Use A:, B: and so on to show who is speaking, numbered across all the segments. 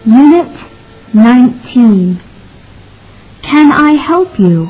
A: Unit 19 Can I help you?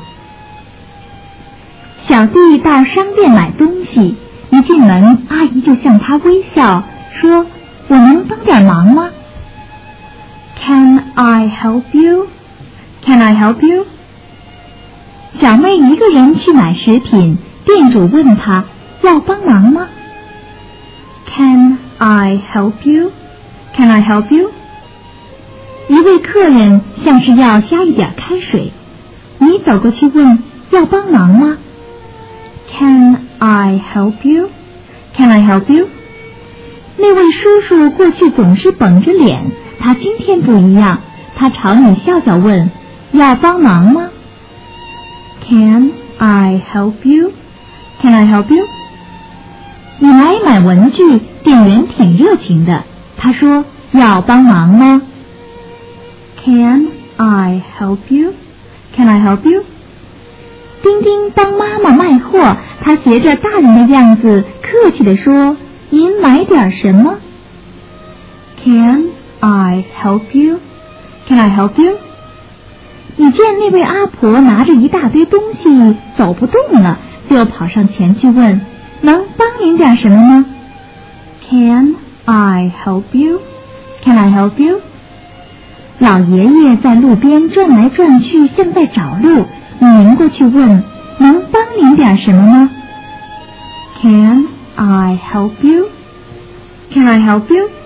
A: 小弟到商店买东西，一进门，阿姨就向他微笑，说：“我能帮点忙吗？” Can I help you? Can I help you? 小妹一个人去买食品，店主问她要帮忙吗？ Can I help you? Can I help you? 一位客人像是要加一点开水，你走过去问要帮忙吗？ Can I help you? Can I help you? 那位叔叔过去总是绷着脸，他今天不一样，他朝你笑笑问要帮忙吗？ Can I help you? Can I help you? 你来买文具，店员挺热情的，他说要帮忙吗？ Can I help you? Can I help you? 丁丁帮妈妈卖货，他学着大人的样子，客气地说：“您买点什么？” Can I help you? Can I help you? 你见那位阿婆拿着一大堆东西走不动了，就跑上前去问：“能帮您点什么吗？” Can I help you? Can I help you? 老爷爷在路边转来转去，像在找路。你迎过去问：“能帮您点什么吗？” Can I help you? Can I help you?